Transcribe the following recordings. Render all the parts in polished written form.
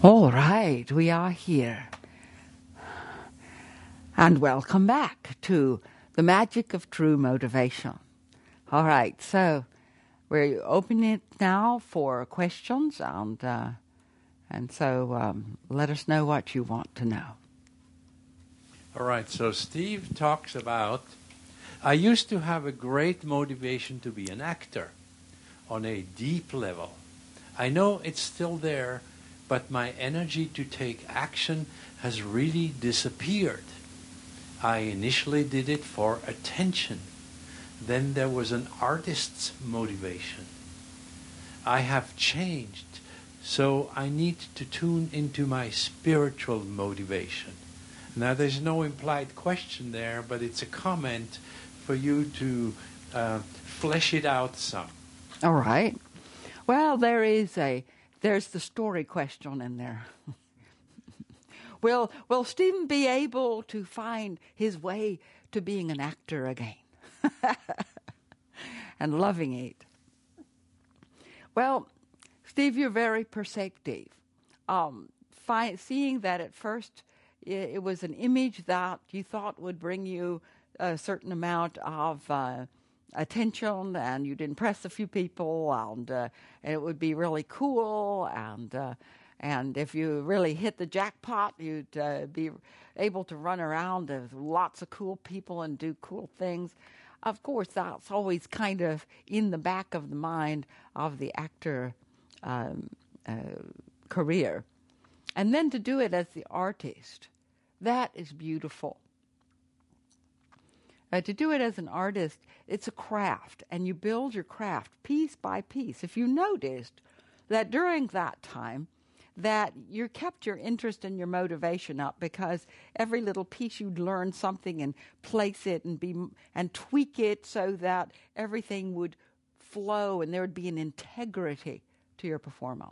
All right, we are here. And welcome back to the magic of true motivation. All right, so we're opening it now for questions, and so let us know what you want to know. All right, so Steve talks about, I used to have a great motivation to be an actor on a deep level. I know it's still there, but my energy to take action has really disappeared. I initially did it for attention. Then there was an artist's motivation. I have changed, so I need to tune into my spiritual motivation. Now, there's no implied question there, but it's a comment for you to flesh it out some. All right. Well, there's the story question in there. Will Stephen be able to find his way to being an actor again and loving it? Well, Steve, you're very perceptive. Seeing that at first it was an image that you thought would bring you a certain amount of attention, and you'd impress a few people, and it would be really cool, and if you really hit the jackpot, you'd be able to run around with lots of cool people and do cool things. Of course, that's always kind of in the back of the mind of the actor career. And then to do it as the artist, that is beautiful. To do it as an artist, it's a craft, and you build your craft piece by piece. If you noticed that during that time, that you kept your interest and your motivation up, because every little piece you'd learn something and place it and tweak it so that everything would flow and there would be an integrity to your performance.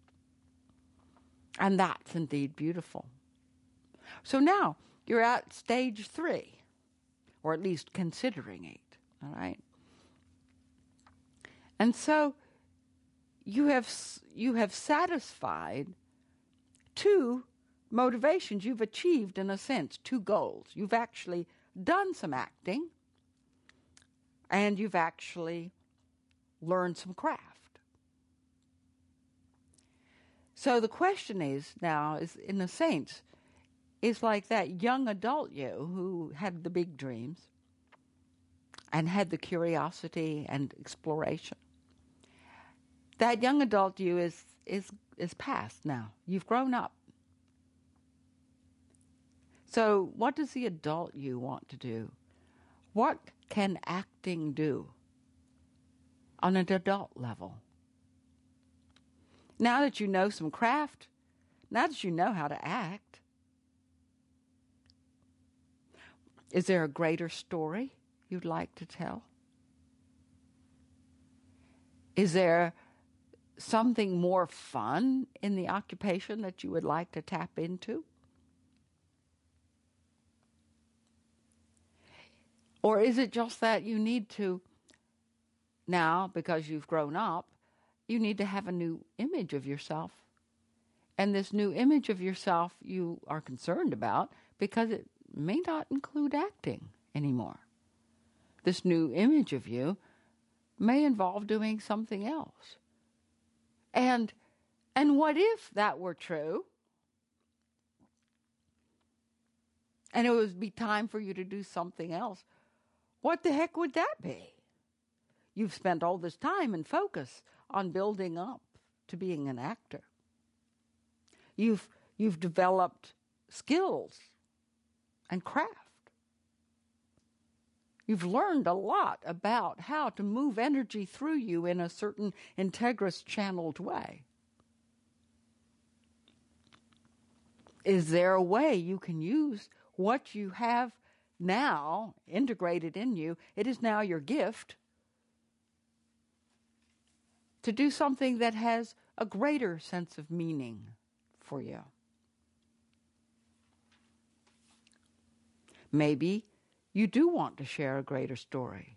And that's indeed beautiful. So now you're at stage 3, or at least considering it, all right? And so you have satisfied 2 motivations. You've achieved, in a sense, 2 goals. You've actually done some acting, and you've actually learned some craft. So the question is now, is in a sense, is like that young adult you who had the big dreams and had the curiosity and exploration. That young adult you is past now. You've grown up. So what does the adult you want to do? What can acting do on an adult level? Now that you know some craft, now that you know how to act, is there a greater story you'd like to tell? Is there something more fun in the occupation that you would like to tap into? Or is it just that you need to, now, because you've grown up, you need to have a new image of yourself. And this new image of yourself you are concerned about because it may not include acting anymore. This new image of you may involve doing something else. And what if that were true? And it would be time for you to do something else. What the heck would that be? You've spent all this time and focus on building up to being an actor. You've developed skills and craft. You've learned a lot about how to move energy through you in a certain integrous channeled way. Is there a way you can use what you have now integrated in you? It is now your gift to do something that has a greater sense of meaning for you. Maybe you do want to share a greater story.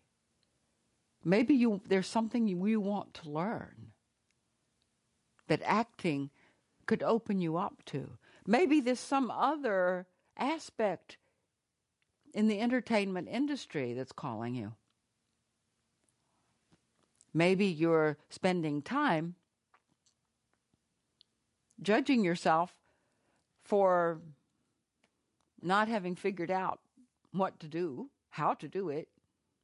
Maybe there's something you want to learn that acting could open you up to. Maybe there's some other aspect in the entertainment industry that's calling you. Maybe you're spending time judging yourself for not having figured out what to do, how to do it.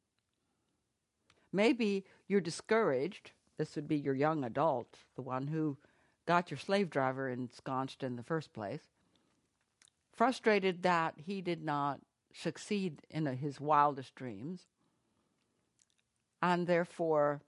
Maybe you're discouraged. This would be your young adult, the one who got your slave driver ensconced in the first place. Frustrated that he did not succeed in his wildest dreams. And therefore,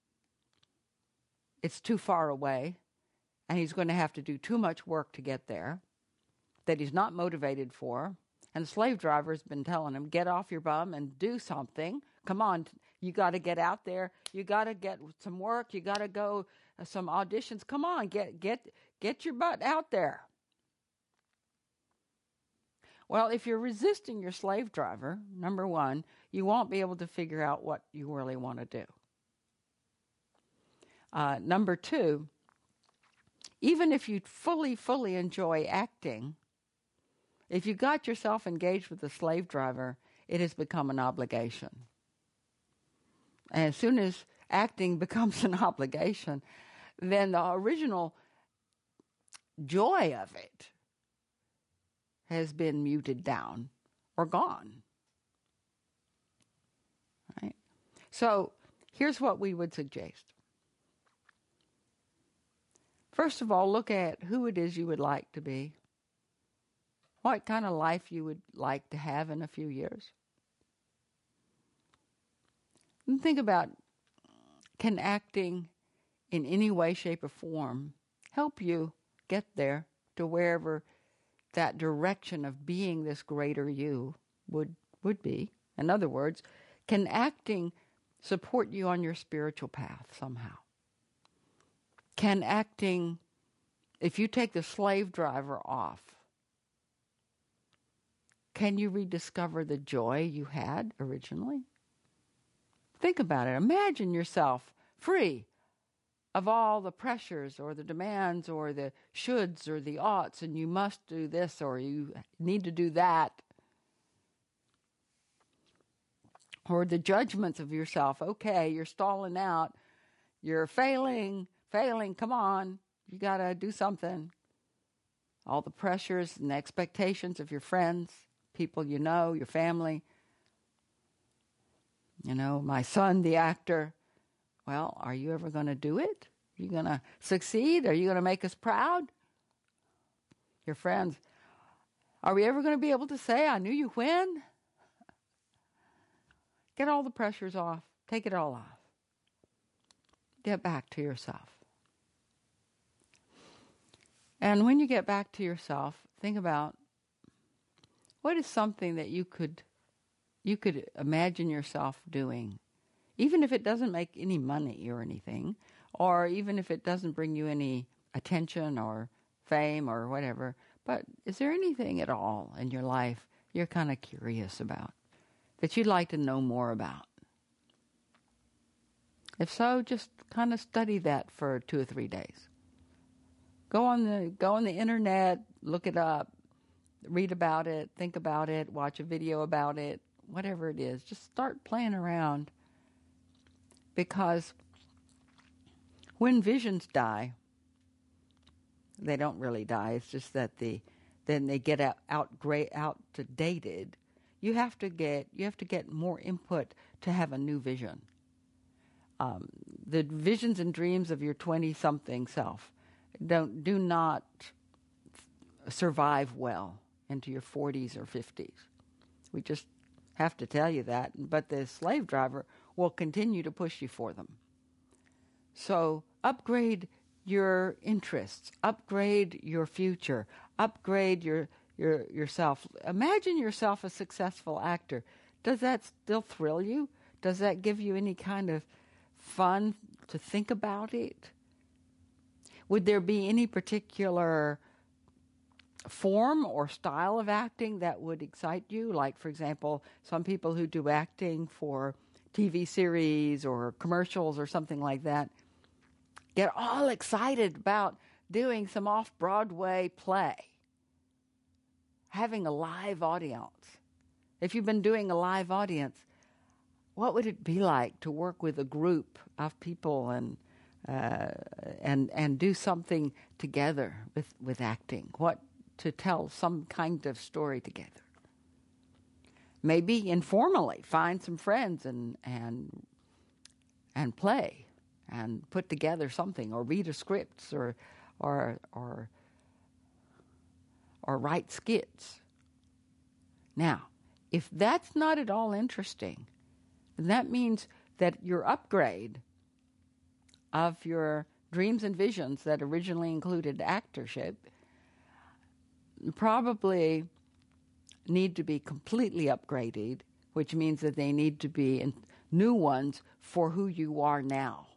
it's too far away. And he's going to have to do too much work to get there that he's not motivated for. And the slave driver's been telling him, get off your bum and do something. Come on, you got to get out there. You got to get some work. You got to go some auditions. Come on, get your butt out there. Well, if you're resisting your slave driver, number one, you won't be able to figure out what you really want to do. Number two, even if you fully enjoy acting, if you got yourself engaged with a slave driver, it has become an obligation. And as soon as acting becomes an obligation, then the original joy of it has been muted down or gone. Right? So here's what we would suggest. First of all, look at who it is you would like to be. What kind of life you would like to have in a few years. And think about, can acting in any way, shape, or form help you get there to wherever that direction of being this greater you would be? In other words, can acting support you on your spiritual path somehow? Can acting, if you take the slave driver off, can you rediscover the joy you had originally? Think about it. Imagine yourself free of all the pressures or the demands or the shoulds or the oughts, and you must do this or you need to do that. Or the judgments of yourself. Okay, you're stalling out. You're failing. Come on. You got to do something. All the pressures and the expectations of your friends, people you know, your family. You know, my son, the actor. Well, are you ever going to do it? Are you going to succeed? Are you going to make us proud? Your friends, are we ever going to be able to say, I knew you when? Get all the pressures off. Take it all off. Get back to yourself. And when you get back to yourself, think about what is something that you could imagine yourself doing, even if it doesn't make any money or anything, or even if it doesn't bring you any attention or fame or whatever. But is there anything at all in your life you're kind of curious about, that you'd like to know more about? If so, just kind of study that for 2 or 3 days. Go on the internet, look it up, read about it, think about it, watch a video about it, whatever it is. Just start playing around, because when visions die, they don't really die. It's just that then they get outdated. You have to get more input to have a new vision. The visions and dreams of your 20-something self do not survive well into your 40s or 50s. We just have to tell you that. But the slave driver will continue to push you for them. So upgrade your interests, upgrade your future, upgrade yourself. Imagine yourself a successful actor. Does that still thrill you? Does that give you any kind of fun to think about it? Would there be any particular form or style of acting that would excite you? Like, for example, some people who do acting for TV series or commercials or something like that get all excited about doing some off-Broadway play, having a live audience. If you've been doing a live audience, what would it be like to work with a group of people and do something together with acting? What to tell some kind of story together? Maybe informally find some friends and play and put together something, or read a script, or write skits. Now, if that's not at all interesting, then that means that your upgrade of your dreams and visions that originally included actorship probably need to be completely upgraded, which means that they need to be new ones for who you are now.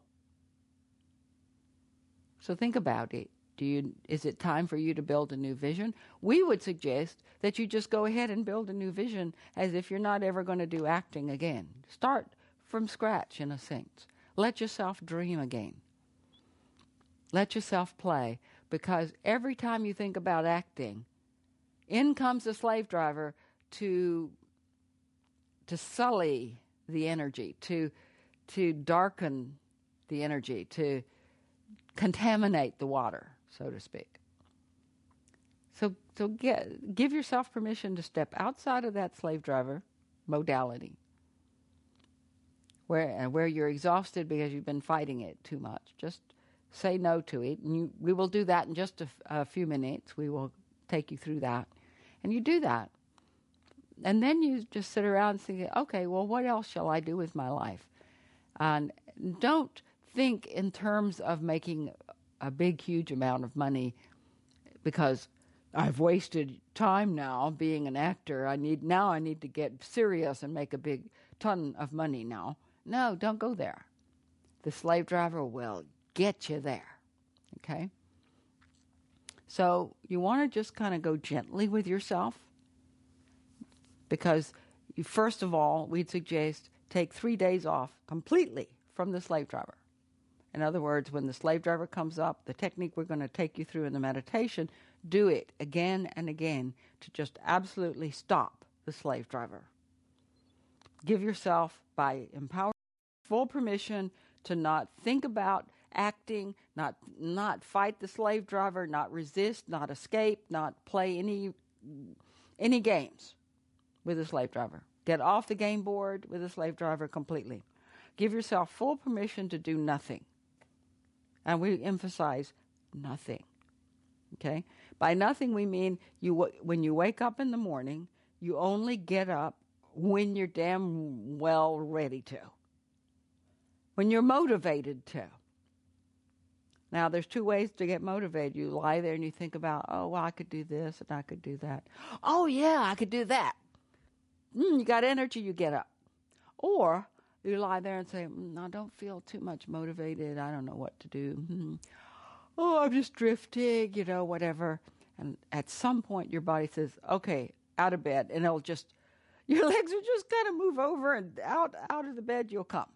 So think about it. Is it time for you to build a new vision? We would suggest that you just go ahead and build a new vision as if you're not ever going to do acting again. Start from scratch, in a sense. Let yourself dream again. Let yourself play, because every time you think about acting, in comes the slave driver to sully the energy, to darken the energy, to contaminate the water, so to speak. So give yourself permission to step outside of that slave driver modality, where you're exhausted because you've been fighting it too much. Just say no to it, and we will do that in just a few minutes. We will take you through that, and you do that, and then you just sit around and think, okay, well, what else shall I do with my life? And don't think in terms of making a big, huge amount of money, because I've wasted time now being an actor. I need to get serious and make a big ton of money now. No, don't go there. The slave driver will get you there. Okay? So you want to just kind of go gently with yourself, because first of all, we'd suggest take 3 days off completely from the slave driver. In other words, when the slave driver comes up, the technique we're going to take you through in the meditation, do it again and again to just absolutely stop the slave driver. Give yourself, by empowering, full permission to not think about acting, not fight the slave driver, not resist, not escape, not play any games with the slave driver. Get off the game board with the slave driver completely. Give yourself full permission to do nothing. And we emphasize nothing. Okay? By nothing, we mean when you wake up in the morning, you only get up when you're damn well ready to. When you're motivated to. Now, there's 2 ways to get motivated. You lie there and you think about, oh, well, I could do this and I could do that. Oh, yeah, I could do that. You got energy, you get up. Or you lie there and say, I don't feel too much motivated. I don't know what to do. Oh, I'm just drifting, whatever. And at some point, your body says, okay, out of bed. And your legs will just kind of move over, and out of the bed you'll come.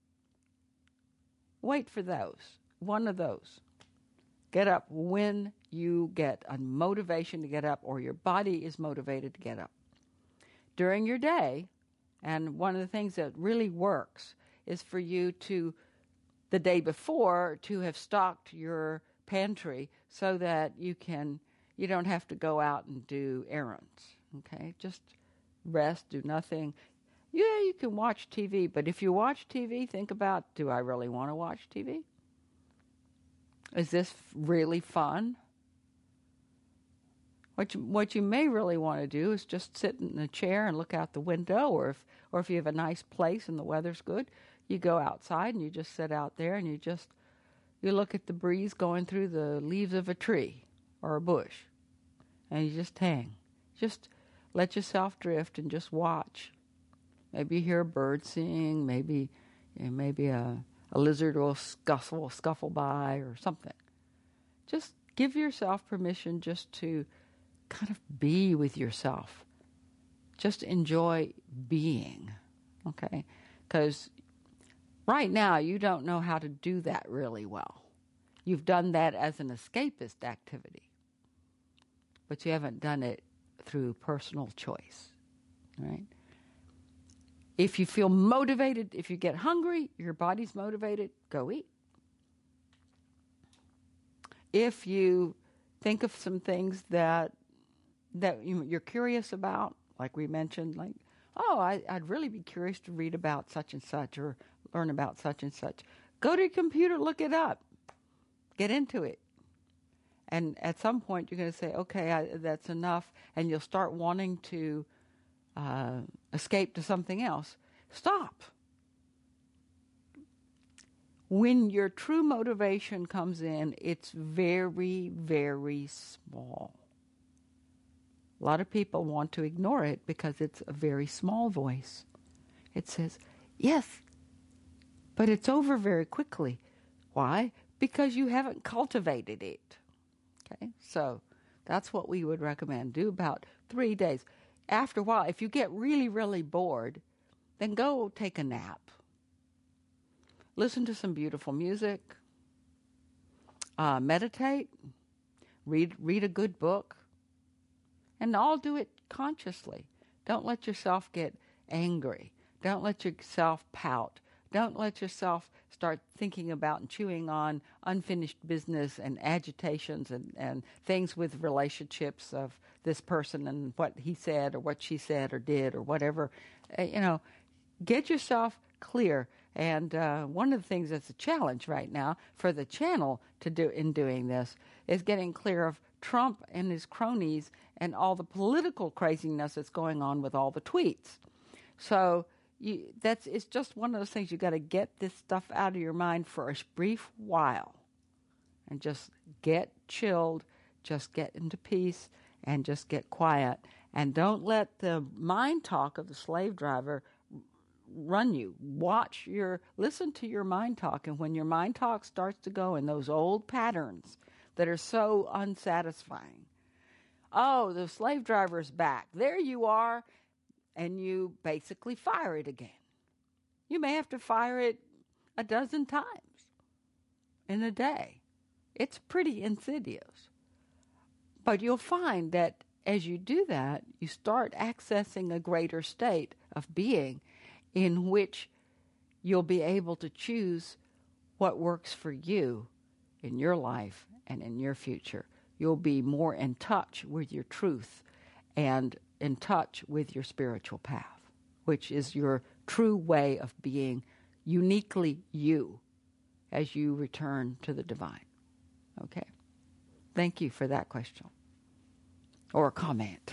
Wait for those. One of those. Get up when you get a motivation to get up, or your body is motivated to get up. During your day, and one of the things that really works is for you to, the day before, to have stocked your pantry so that you don't have to go out and do errands. Okay? Just rest, do nothing. Yeah, you can watch TV, but if you watch TV, think about, do I really want to watch TV? Is this really fun? What you may really want to do is just sit in a chair and look out the window, or if you have a nice place and the weather's good, you go outside and you just sit out there and you look at the breeze going through the leaves of a tree or a bush, and you just hang. Just let yourself drift and just watch. Maybe you hear a bird sing, maybe a lizard will scuffle by or something. Just give yourself permission just to kind of be with yourself. Just enjoy being, okay? Because right now you don't know how to do that really well. you've done that as an escapist activity, but you haven't done it through personal choice, right? If you feel motivated, if you get hungry, your body's motivated, go eat. If you think of some things that you're curious about, like we mentioned, like, oh, I'd really be curious to read about such and such or learn about such and such. Go to your computer, look it up, get into it. And at some point you're going to say, okay, that's enough, and you'll start wanting to escape to something else. Stop. When your true motivation comes in, it's very, very small. A lot of people want to ignore it because it's a very small voice. It says, yes, but it's over very quickly. Why? Because you haven't cultivated it. Okay, so that's what we would recommend. Do about 3 days. After a while, if you get really, really bored, then go take a nap. Listen to some beautiful music. Meditate. Read a good book. And all do it consciously. Don't let yourself get angry. Don't let yourself pout. Don't let yourself start thinking about and chewing on unfinished business and agitations and things with relationships of this person and what he said or what she said or did or whatever. Get yourself clear. And one of the things that's a challenge right now for the channel to do in doing this is getting clear of Trump and his cronies and all the political craziness that's going on with all the tweets. So it's just one of those things. You got to get this stuff out of your mind for a brief while, and just get chilled, just get into peace, and just get quiet. And don't let the mind talk of the slave driver run you. Listen to your mind talk, and when your mind talk starts to go in those old patterns that are so unsatisfying, oh, the slave driver's back. There you are. And you basically fire it again. You may have to fire it a dozen times in a day. It's pretty insidious. But you'll find that as you do that, you start accessing a greater state of being in which you'll be able to choose what works for you in your life and in your future. You'll be more in touch with your truth and in touch with your spiritual path, which is your true way of being uniquely you as you return to the divine. Okay? Thank you for that question. Or comment.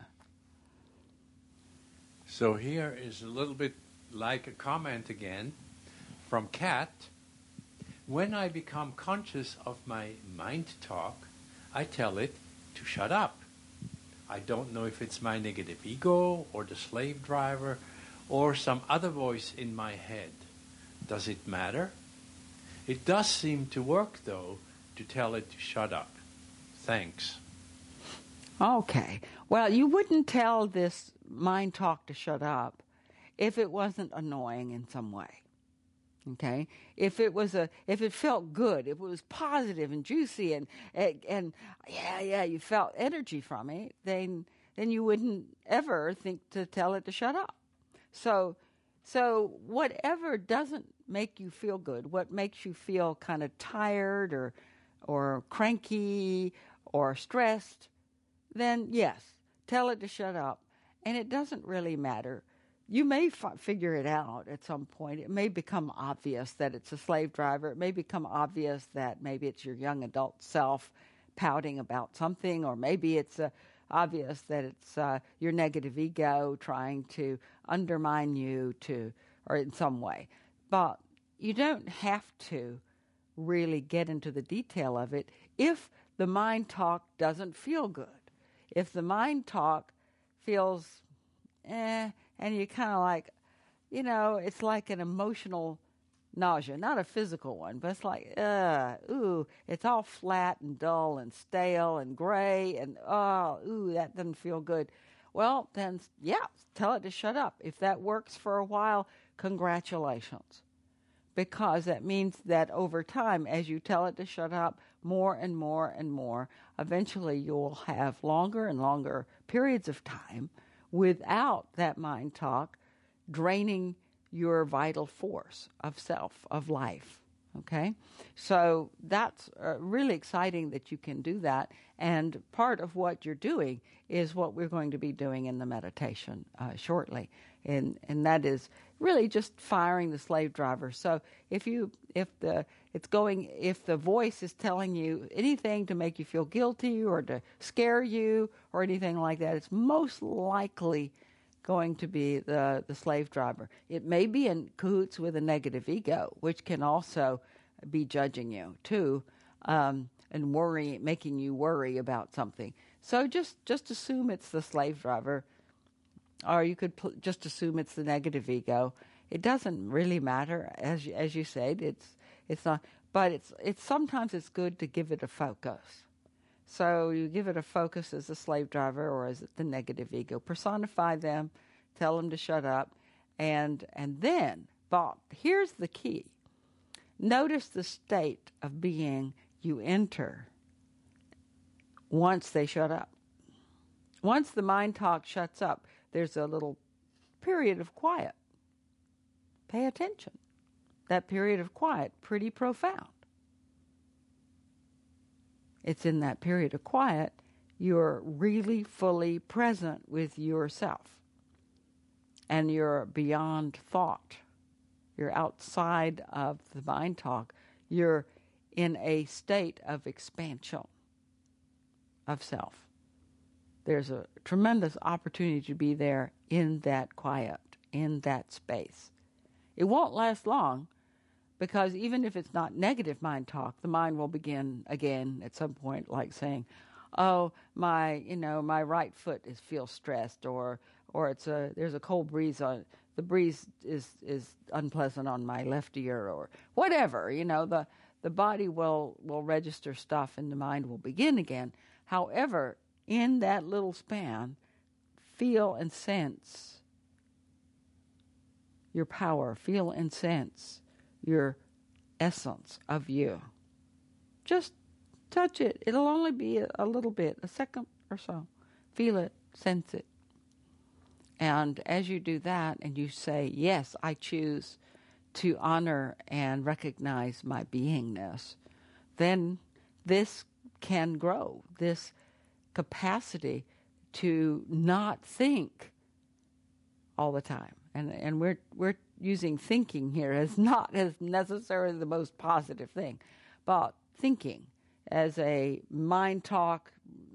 So here is a little bit like a comment again from Kat. When I become conscious of my mind talk, I tell it to shut up. I don't know if it's my negative ego or the slave driver or some other voice in my head. Does it matter? It does seem to work, though, to tell it to shut up. Thanks. Okay. Well, you wouldn't tell this mind talk to shut up if it wasn't annoying in some way. Okay? If it felt good, if it was positive and juicy and you felt energy from it, then you wouldn't ever think to tell it to shut up. So whatever doesn't make you feel good, what makes you feel kind of tired or cranky or stressed, then yes, tell it to shut up. And it doesn't really matter. You may figure it out at some point. It may become obvious that it's a slave driver. It may become obvious that maybe it's your young adult self pouting about something, or maybe it's obvious that it's your negative ego trying to undermine you or in some way. But you don't have to really get into the detail of it if the mind talk doesn't feel good. If the mind talk feels and you kind of like, it's like an emotional nausea, not a physical one, but it's like, it's all flat and dull and stale and gray and, that doesn't feel good. Well, then, tell it to shut up. If that works for a while, congratulations. because that means that over time, as you tell it to shut up more and more and more, eventually you'll have longer and longer periods of time without that mind talk draining your vital force of self, of life. Okay? So that's really exciting that you can do that. And part of what you're doing is what we're going to be doing in the meditation shortly. And that is really just firing the slave driver. So if the voice is telling you anything to make you feel guilty or to scare you or anything like that, it's most likely going to be the slave driver. It may be in cahoots with a negative ego, which can also be judging you too, and making you worry about something. So just assume it's the slave driver, or you could just assume it's the negative ego. It doesn't really matter, as you said. It's not, but it's sometimes it's good to give it a focus. So you give it a focus as a slave driver or as the negative ego. Personify them, tell them to shut up, and then, but here's the key. Notice the state of being you enter once they shut up. Once the mind talk shuts up, there's a little period of quiet. Pay attention. That period of quiet, pretty profound. It's in that period of quiet you're really fully present with yourself. And you're beyond thought. You're outside of the mind talk. You're in a state of expansion of self. There's a tremendous opportunity to be there in that quiet, in that space. It won't last long, because even if it's not negative mind talk, the mind will begin again at some point, like saying, "Oh, my right foot feels stressed," or there's a cold breeze on the breeze is unpleasant on my left ear, or whatever. The body will register stuff, and the mind will begin again. However, in that little span, feel and sense your power. Feel and sense your essence of you. Just touch it. It'll only be a little bit, a second or so. Feel it, sense it. And as you do that and you say, yes, I choose to honor and recognize my beingness, then this can grow, this capacity to not think all the time. And we're using thinking here as not as necessarily the most positive thing, but thinking as a mind talk,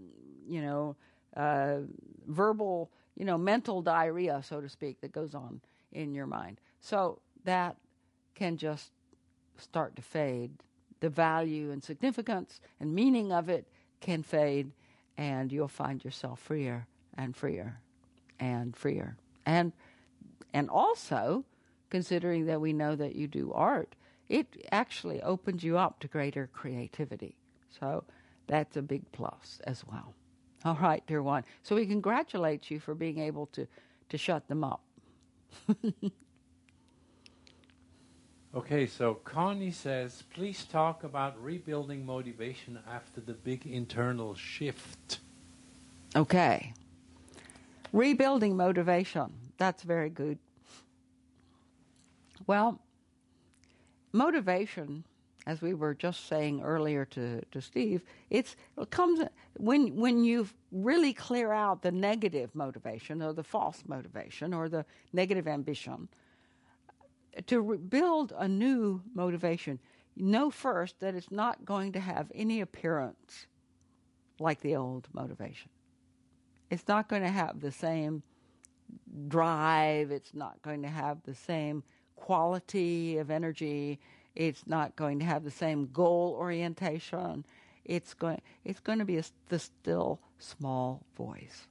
verbal, mental diarrhea, so to speak, that goes on in your mind. So that can just start to fade. The value and significance and meaning of it can fade, and you'll find yourself freer and freer and freer. And also, considering that we know that you do art, it actually opens you up to greater creativity. So that's a big plus as well. All right, dear one. So we congratulate you for being able to shut them up. Okay, so Connie says, please talk about rebuilding motivation after the big internal shift. Okay. Rebuilding motivation. That's very good. Well, motivation, as we were just saying earlier to Steve, it comes when you really clear out the negative motivation or the false motivation or the negative ambition. To build a new motivation, know first that it's not going to have any appearance like the old motivation. It's not going to have the same drive. It's not going to have the same quality of energy. It's not going to have the same goal orientation. It's going to be the still small voice.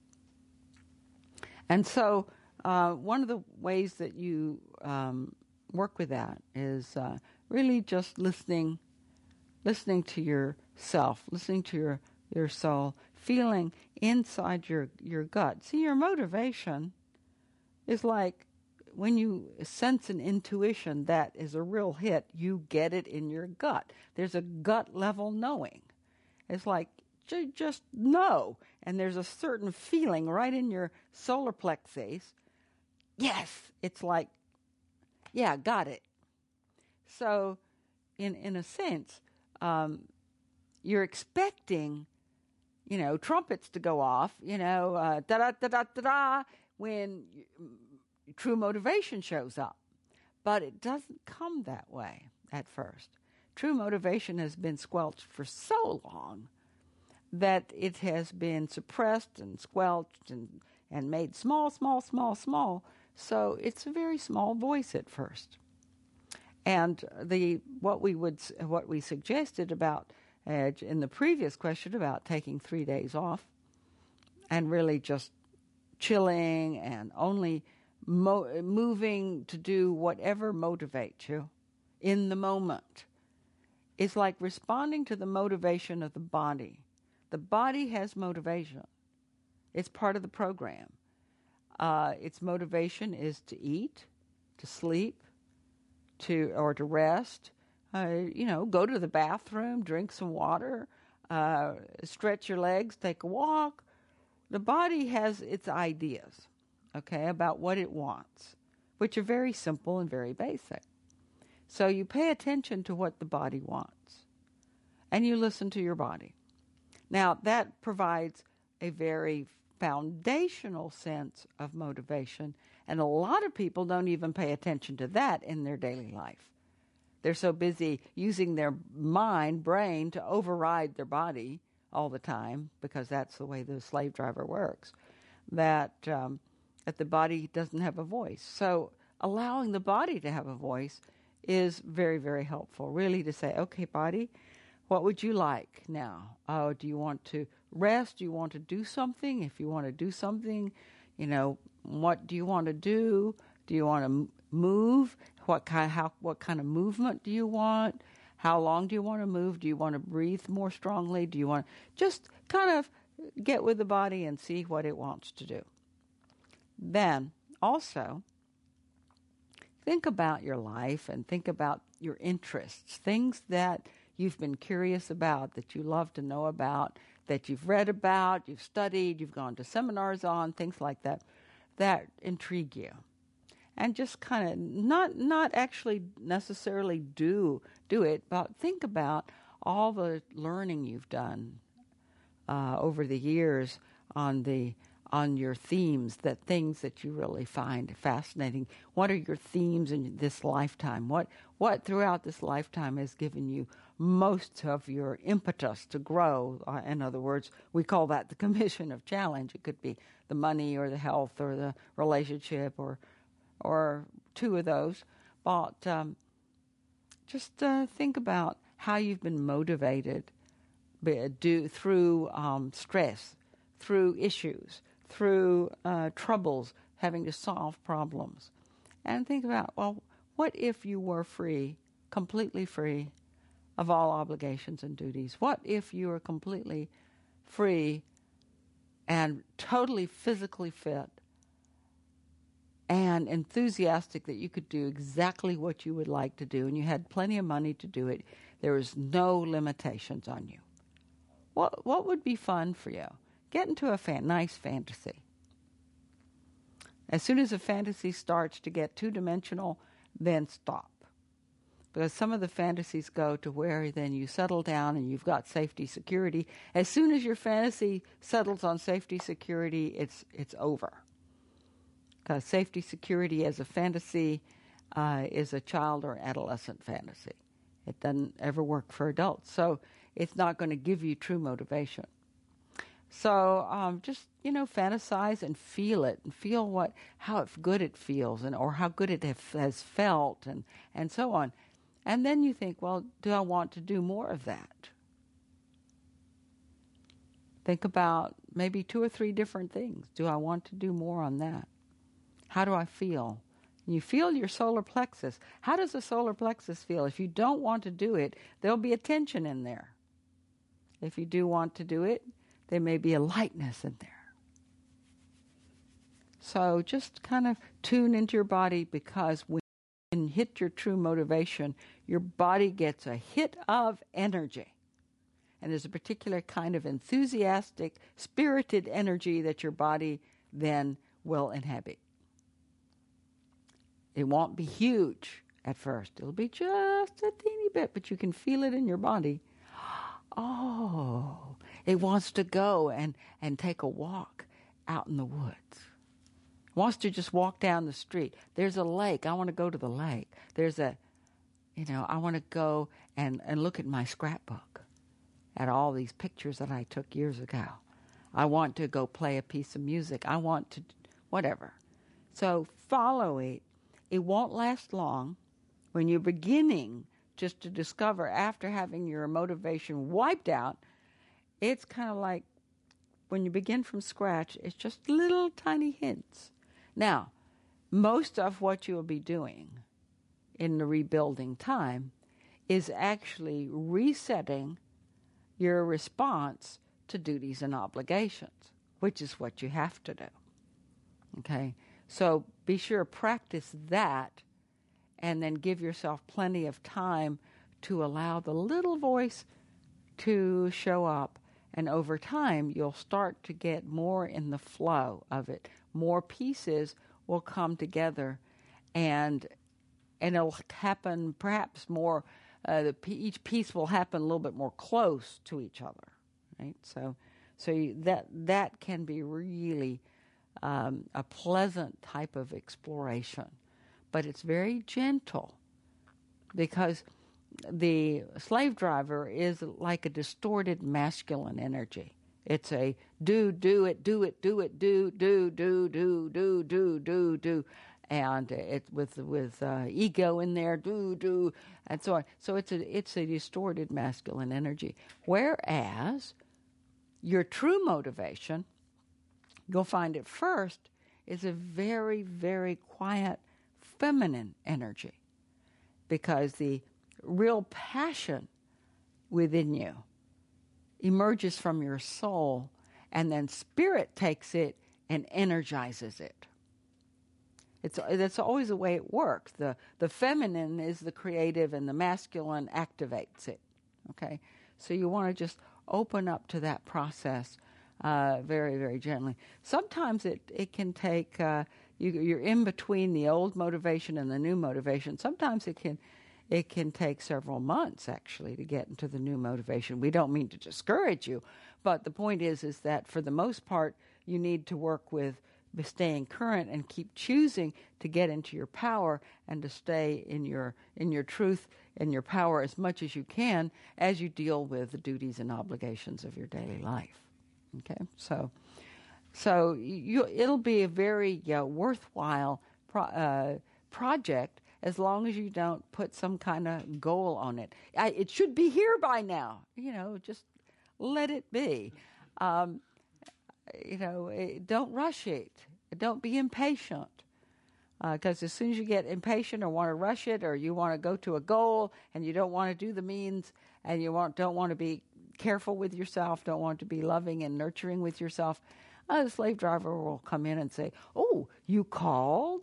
And so one of the ways that you work with that is really just listening to yourself, listening to your soul, feeling inside your gut. See, your motivation is like when you sense an intuition that is a real hit, you get it in your gut. There's a gut level knowing. It's like, just know. And there's a certain feeling right in your solar plexus. Yes, it's like, yeah, got it. So, in a sense, you're expecting, trumpets to go off, da-da-da-da-da-da, when true motivation shows up. But it doesn't come that way at first. True motivation has been squelched for so long that it has been suppressed and squelched and made small. So it's a very small voice at first. And what we suggested about in the previous question about taking 3 days off and really just chilling and only moving to do whatever motivates you in the moment. It's like responding to the motivation of the body. The body has motivation. It's part of the program. Its motivation is to eat, to sleep, or to rest. Go to the bathroom, drink some water, stretch your legs, take a walk. The body has its ideas, about what it wants, which are very simple and very basic. So you pay attention to what the body wants, and you listen to your body. Now, that provides a very foundational sense of motivation, and a lot of people don't even pay attention to that in their daily life. They're so busy using their brain, to override their body all the time, because that's the way the slave driver works, that the body doesn't have a voice. So allowing the body to have a voice is very, very helpful, really, to say, okay, body, what would you like now? Oh, do you want to rest? Do you want to do something? If you want to do something, what do you want to do? Do you want to move? What kind of movement do you want? How long do you want to move? Do you want to breathe more strongly? Do you want to just kind of get with the body and see what it wants to do? Then also think about your life and think about your interests, things that you've been curious about, that you love to know about, that you've read about, you've studied, you've gone to seminars on, things like that, that intrigue you. And just kind of not actually necessarily do it, but think about all the learning you've done over the years on your themes, that things that you really find fascinating. What are your themes in this lifetime? What throughout this lifetime has given you most of your impetus to grow? In other words, we call that the commission of challenge. It could be the money or the health or the relationship or two of those. But just think about how you've been motivated through stress, through issues, through troubles, having to solve problems. And think about, well, what if you were free, completely free of all obligations and duties? What if you were completely free and totally physically fit and enthusiastic that you could do exactly what you would like to do, and you had plenty of money to do it? There was no limitations on you. What would be fun for you? Get into a nice fantasy. As soon as a fantasy starts to get two-dimensional, then stop. Because some of the fantasies go to where then you settle down and you've got safety, security. As soon as your fantasy settles on safety, security, it's over. Because safety, security as a fantasy is a child or adolescent fantasy. It doesn't ever work for adults. So it's not going to give you true motivation. So just, fantasize and feel it, and feel how good it feels, or how good it has felt, and so on. And then you think, well, do I want to do more of that? Think about maybe 2 or 3 different things. Do I want to do more on that? How do I feel? You feel your solar plexus. How does the solar plexus feel? If you don't want to do it, there'll be a tension in there. If you do want to do it, there may be a lightness in there. So just kind of tune into your body, because when you hit your true motivation, your body gets a hit of energy. And there's a particular kind of enthusiastic, spirited energy that your body then will inhabit. It won't be huge at first. It'll be just a teeny bit, but you can feel it in your body. Oh, it wants to go and take a walk out in the woods. It wants to just walk down the street. There's a lake. I want to go to the lake. I want to go and look at my scrapbook, at all these pictures that I took years ago. I want to go play a piece of music. I want to, whatever. So follow it. It won't last long. When you're beginning just to discover, after having your motivation wiped out, it's kind of like when you begin from scratch, it's just little tiny hints. Now, most of what you'll be doing in the rebuilding time is actually resetting your response to duties and obligations, which is what you have to do. Okay? So be sure to practice that, and then give yourself plenty of time to allow the little voice to show up. And over time, you'll start to get more in the flow of it. More pieces will come together, and it'll happen perhaps more. Each piece will happen a little bit more close to each other, right? So that can be really a pleasant type of exploration, but it's very gentle, because the slave driver is like a distorted masculine energy. It's a do it, do it, do, and it's with ego in there, do, and so on. So it's a distorted masculine energy. Whereas your true motivation, you'll find at first, is a very, very quiet feminine energy, because the real passion within you emerges from your soul, and then spirit takes it and energizes it. That's always the way it works. The feminine is the creative, and the masculine activates it. Okay, so you want to just open up to that process very, very gently. Sometimes it can take, you're in between the old motivation and the new motivation. Sometimes it can take several months, actually, to get into the new motivation. We don't mean to discourage you, but the point is that for the most part, you need to work with staying current and keep choosing to get into your power and to stay in your truth and your power as much as you can as you deal with the duties and obligations of your daily life. Okay, so it'll be a very worthwhile project, as long as you don't put some kind of goal on it. It should be here by now. Just let it be. Don't rush it. Don't be impatient. Because as soon as you get impatient or want to rush it, or you want to go to a goal and you don't want to do the means, and you don't want to be careful with yourself, don't want to be loving and nurturing with yourself, the slave driver will come in and say, "Oh, you called?"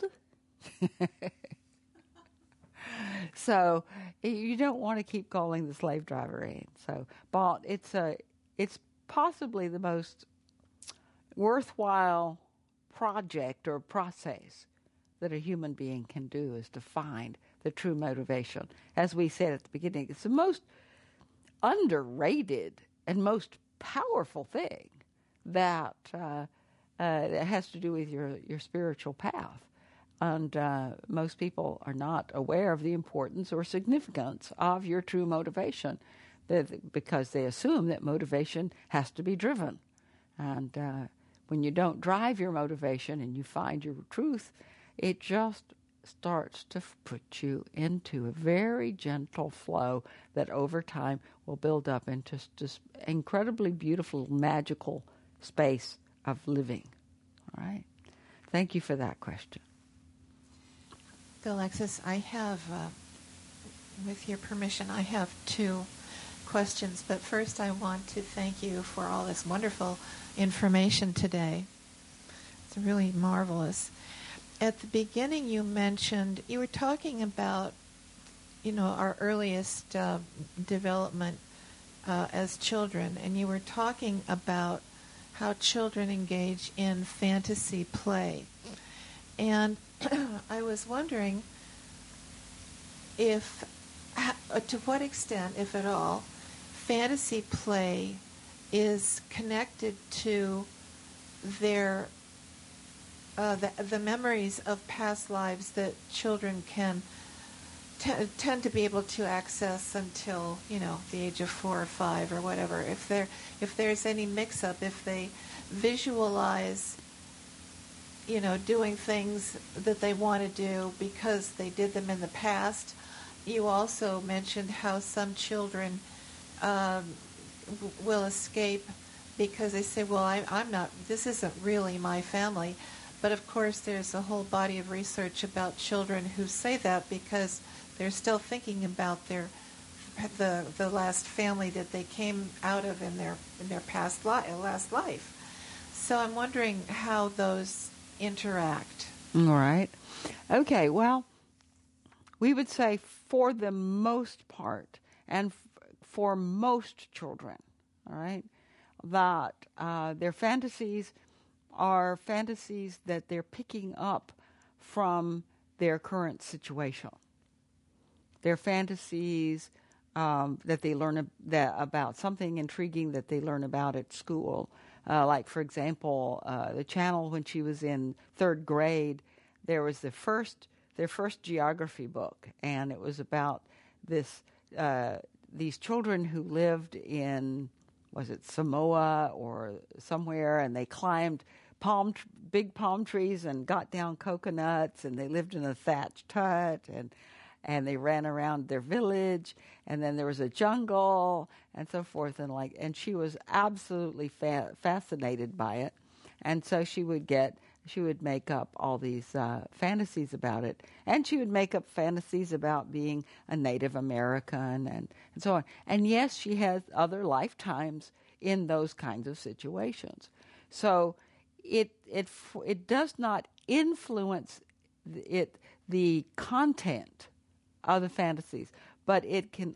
So you don't want to keep calling the slave driver in. But it's possibly the most worthwhile project or process that a human being can do, is to find the true motivation. As we said at the beginning, it's the most underrated and most powerful thing that has to do with your spiritual path. And most people are not aware of the importance or significance of your true motivation, because they assume that motivation has to be driven. And when you don't drive your motivation and you find your truth, it just starts to put you into a very gentle flow that over time will build up into this incredibly beautiful, magical space of living. All right? Thank you for that question. So, Alexis, I have, with your permission, I have 2 questions. But first I want to thank you for all this wonderful information today. It's really marvelous. At the beginning, you were talking about, our earliest development as children, and you were talking about how children engage in fantasy play. And I was wondering to what extent, if at all, fantasy play is connected to their the memories of past lives that children can tend to be able to access until the age of 4 or 5 or whatever. If there's any mix-up, if they visualize doing things that they want to do because they did them in the past. You also mentioned how some children will escape because they say, well, I'm not, this isn't really my family. But of course there's a whole body of research about children who say that because they're still thinking about the last family that they came out of in their last life. So I'm wondering how those interact. All right. Okay, well, we would say for the most part and for most children, all right, that their fantasies are fantasies that they're picking up from their current situation. They're fantasies that they learn about something intriguing that they learn about at school. Like, for example, the Channel, when she was in 3rd grade, there was their first geography book, and it was about these children who lived in, was it Samoa or somewhere, and they climbed big palm trees and got down coconuts, and they lived in a thatched hut, and they ran around their village, and then there was a jungle and so forth, and she was absolutely fascinated by it, and so she would make up all these fantasies about it, and she would make up fantasies about being a Native American and so on. And yes, she has other lifetimes in those kinds of situations. So it does not influence the content of the fantasies, but it can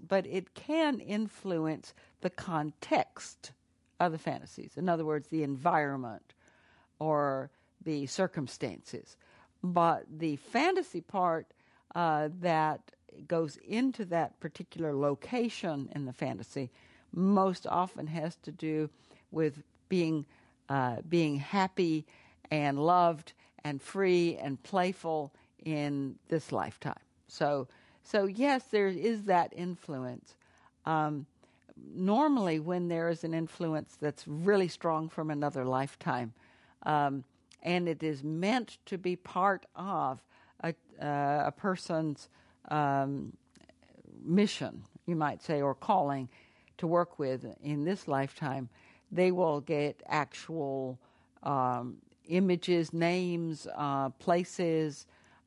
influence the context of the fantasies. In other words, the environment or the circumstances. But the fantasy part that goes into that particular location in the fantasy most often has to do with being happy and loved and free and playful in this lifetime. So yes, there is that influence. Normally, when there is an influence that's really strong from another lifetime, and it is meant to be part of a person's mission, you might say, or calling to work with in this lifetime, they will get actual images, names, places.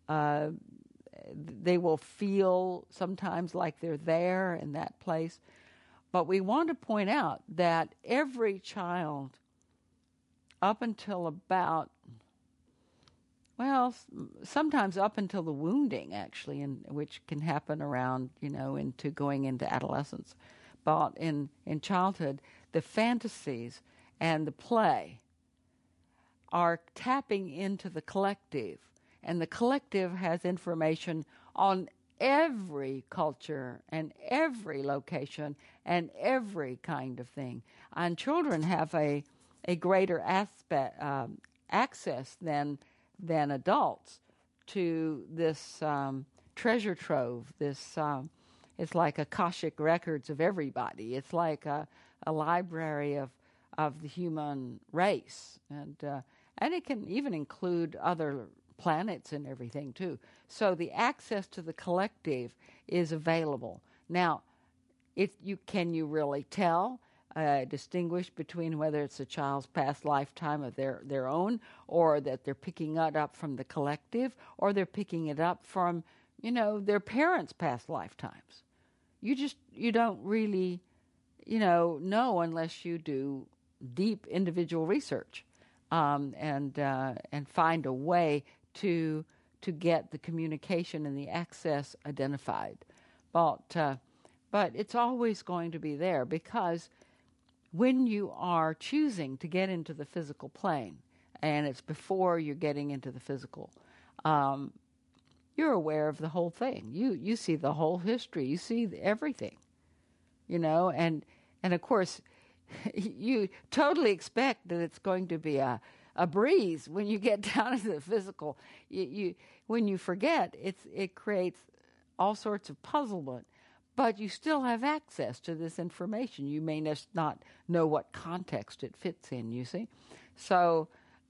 They will feel sometimes like they're there in that place. But we want to point out that every child, up until about, well, sometimes up until the wounding, actually, which can happen around, into going into adolescence. But in childhood, the fantasies and the play are tapping into the collective. And the collective has information on every culture and every location and every kind of thing. And children have a greater access than adults to this treasure trove. It's like Akashic records of everybody. It's like a library of the human race, and it can even include other planets and everything too. So the access to the collective is available. Now, can you really tell, distinguish between whether it's a child's past lifetime of their own, or that they're picking it up from the collective, or they're picking it up from, their parents' past lifetimes? You don't really, know unless you do deep individual research. and find a way to get the communication and the access identified. But it's always going to be there, because when you are choosing to get into the physical plane, and it's before you're getting into the physical, you're aware of the whole thing. You see the whole history. You see everything, and of course, you totally expect that it's going to be a breeze when you get down into the physical. When you forget, it creates all sorts of puzzlement, but you still have access to this information. You may just not know what context it fits in, you see. So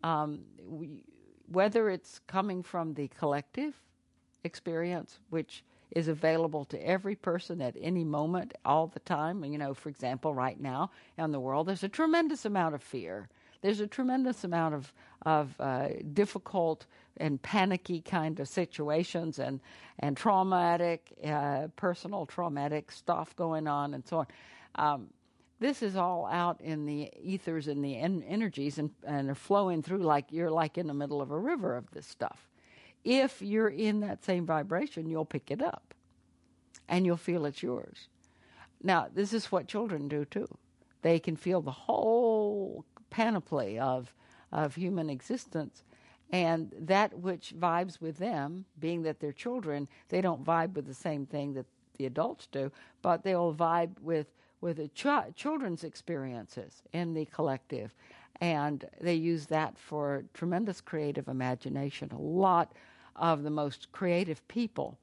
whether it's coming from the collective experience, which is available to every person at any moment, all the time. For example, right now in the world, there's a tremendous amount of fear. There's a tremendous amount of difficult and panicky kind of situations and traumatic, personal traumatic stuff going on and so on. This is all out in the ethers and the energies and are flowing through like you're like in the middle of a river of this stuff. If you're in that same vibration, you'll pick it up and you'll feel it's yours. Now, this is what children do too. They can feel the whole panoply of human existence, and that which vibes with them, being that they're children, they don't vibe with the same thing that the adults do, but they'll vibe with the children's experiences in the collective, and they use that for tremendous creative imagination. A lot of the most creative people,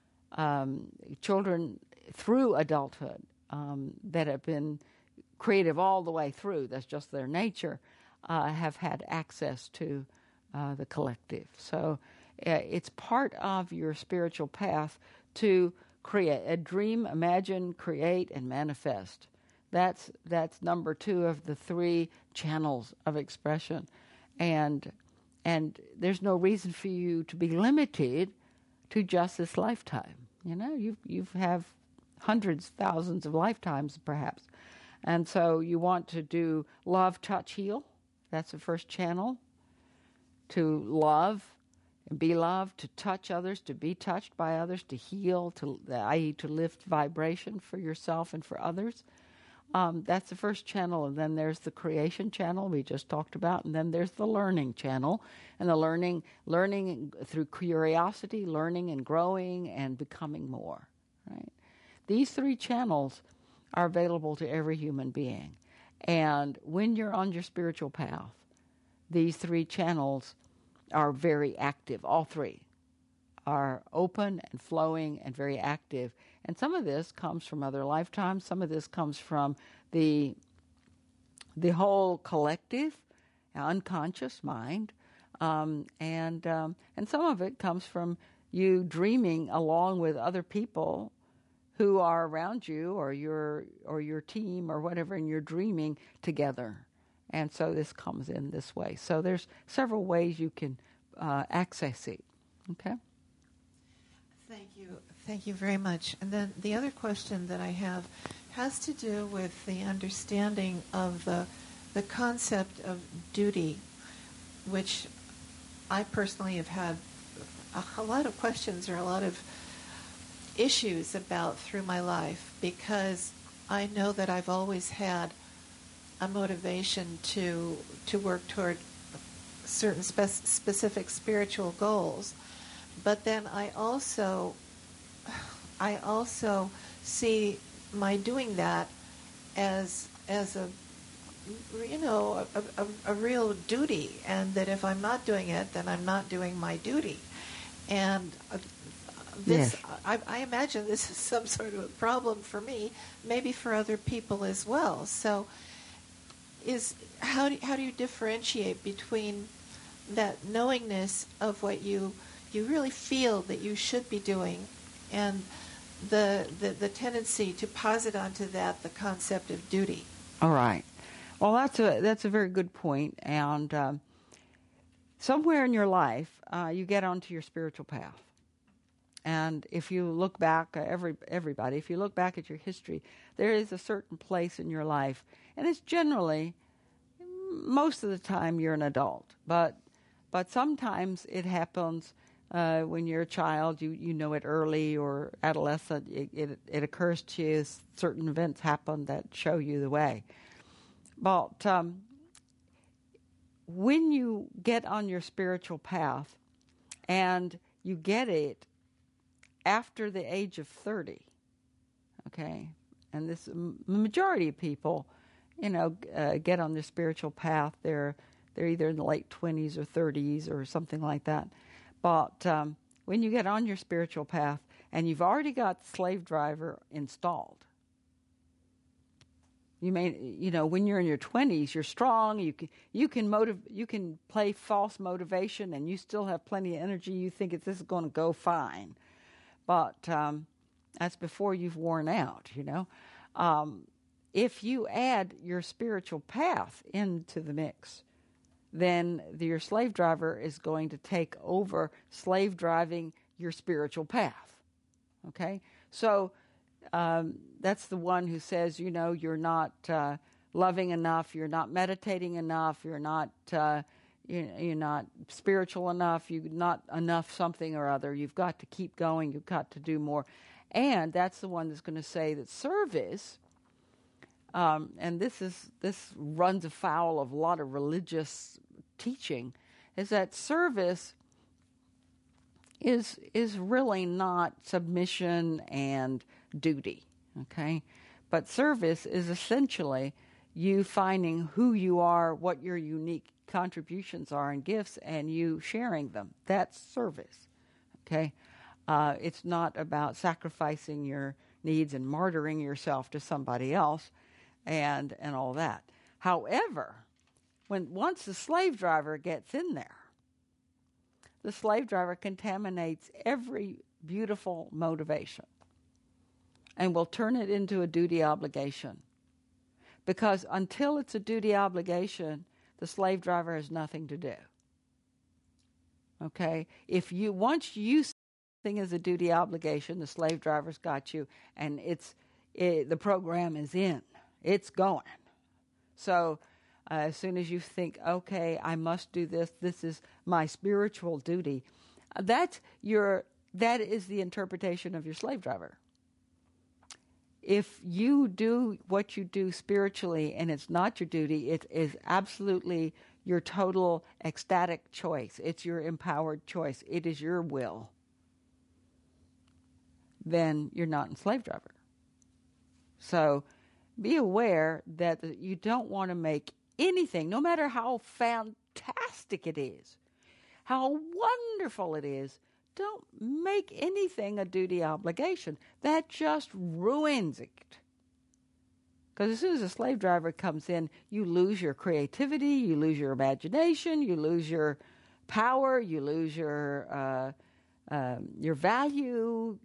children through adulthood, that have been creative all the way through, that's just their nature, have had access to the collective. So it's part of your spiritual path to create, dream, imagine, create, and manifest. That's number 2 of the 3 channels of expression. And there's no reason for you to be limited to just this lifetime. You have hundreds, thousands of lifetimes perhaps. And so you want to do love, touch, heal. That's the first channel. To love and be loved, to touch others, to be touched by others, to heal, i.e. to lift vibration for yourself and for others. That's the first channel. And then there's the creation channel we just talked about. And then there's the learning channel. And the learning through curiosity, learning and growing and becoming more. Right? These 3 channels are available to every human being. And when you're on your spiritual path, these 3 channels are very active. All 3 are open and flowing and very active. And some of this comes from other lifetimes. Some of this comes from the whole collective, unconscious mind. And some of it comes from you dreaming along with other people who are around you or your team or whatever, and you're dreaming together. And so this comes in this way. So there's several ways you can access it. Okay? Thank you very much. And then the other question that I have has to do with the understanding of the concept of duty, which I personally have had a lot of questions or a lot of issues about through my life, because I know that I've always had a motivation to work toward certain specific spiritual goals. But then I also see my doing that as a real duty, and that if I'm not doing it, then I'm not doing my duty. And this, yes. I imagine this is some sort of a problem for me, maybe for other people as well. So, how do you differentiate between that knowingness of what you really feel that you should be doing, and the tendency to posit onto that the concept of duty? All right. Well, that's a very good point. And somewhere in your life, you get onto your spiritual path. And if you look back, everybody, if you look back at your history, there is a certain place in your life, and it's generally most of the time you're an adult, but sometimes it happens when you're a child. You know it early, or adolescent. It occurs to you. Certain events happen that show you the way. But when you get on your spiritual path, and you get it after the age of 30, okay, and this majority of people, get on their spiritual path. They're either in the late 20s or 30s or something like that. But when you get on your spiritual path and you've already got Slave Driver installed, you may, when you're in your 20s, you're strong. You can play false motivation, and you still have plenty of energy. You think this is going to go fine, but that's before you've worn out. If you add your spiritual path into the mix, then your slave driver is going to take over slave driving your spiritual path. Okay? So that's the one who says, you're not loving enough, you're not meditating enough, you're not spiritual enough, you're not enough something or other. You've got to keep going, you've got to do more. And that's the one that's going to say that service, and this runs afoul of a lot of religious teaching, is that service is really not submission and duty, okay? But service is essentially you finding who you are, what your unique contributions are and gifts, and you sharing them. That's service, okay? It's not about sacrificing your needs and martyring yourself to somebody else and all that. However, once the slave driver gets in there, the slave driver contaminates every beautiful motivation and will turn it into a duty obligation. Because until it's a duty obligation, the slave driver has nothing to do. Okay? Once you see something as a duty obligation, the slave driver's got you, and the program is in. It's going. So as soon as you think, okay, I must do this, this is my spiritual duty, that is the interpretation of your slave driver. If you do what you do spiritually and it's not your duty, it is absolutely your total ecstatic choice. It's your empowered choice. It is your will. Then you're not in slave driver. So be aware that you don't want to make anything, no matter how fantastic it is, how wonderful it is, don't make anything a duty obligation. That just ruins it. Because as soon as a slave driver comes in, you lose your creativity, you lose your imagination, you lose your power, you lose your value,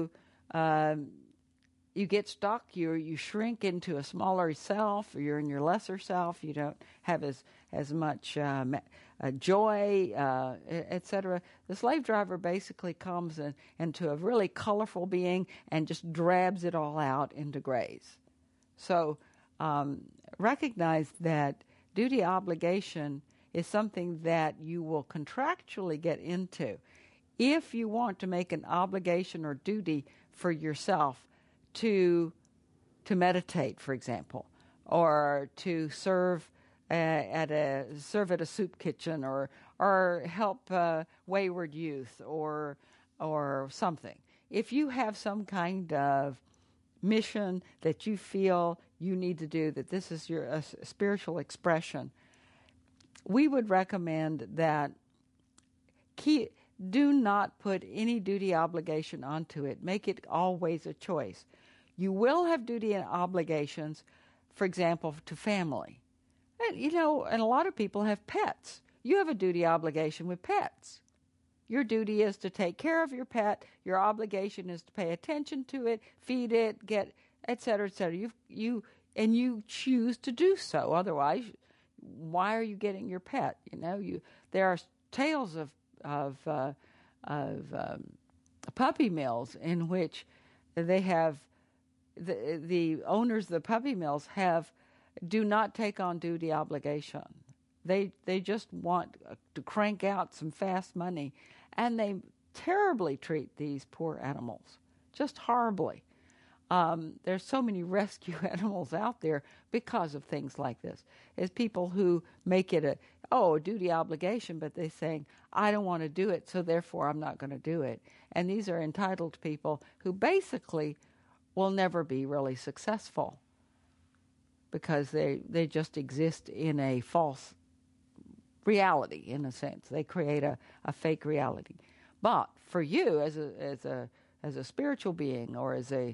you get stuck, you shrink into a smaller self, or you're in your lesser self, you don't have as much joy, etc. The slave driver basically comes into a really colorful being and just drabs it all out into grays. So recognize that duty obligation is something that you will contractually get into. If you want to make an obligation or duty for yourself to meditate, for example, or to serve at a soup kitchen, or help wayward youth, or something. If you have some kind of mission that you feel you need to do, that this is your spiritual expression, we would recommend that do not put any duty obligation onto it. Make it always a choice. You will have duty and obligations, for example, to family. And a lot of people have pets. You have a duty obligation with pets. Your duty is to take care of your pet. Your obligation is to pay attention to it, feed it, get, et cetera, et cetera. You choose to do so. Otherwise, why are you getting your pet? There are tales of puppy mills in which they have the owners of the puppy mills have do not take on duty obligation. They just want to crank out some fast money, and they terribly treat these poor animals, just horribly. There's so many rescue animals out there because of things like this. It's people who make it a duty obligation, but they're saying, I don't want to do it, so therefore I'm not going to do it. And these are entitled people who basically will never be really successful because they just exist in a false reality, in a sense. They create a fake reality. But for you, as a spiritual being, or as a